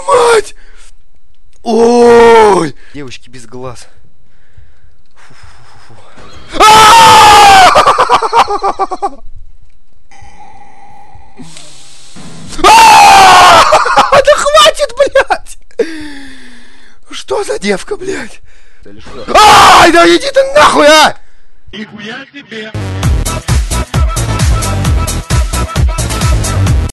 мать! Ой! Девочки без глаз. Да хватит, блядь! Что за девка, блядь? Ай, да иди ты нахуй, а! Нихуя себе!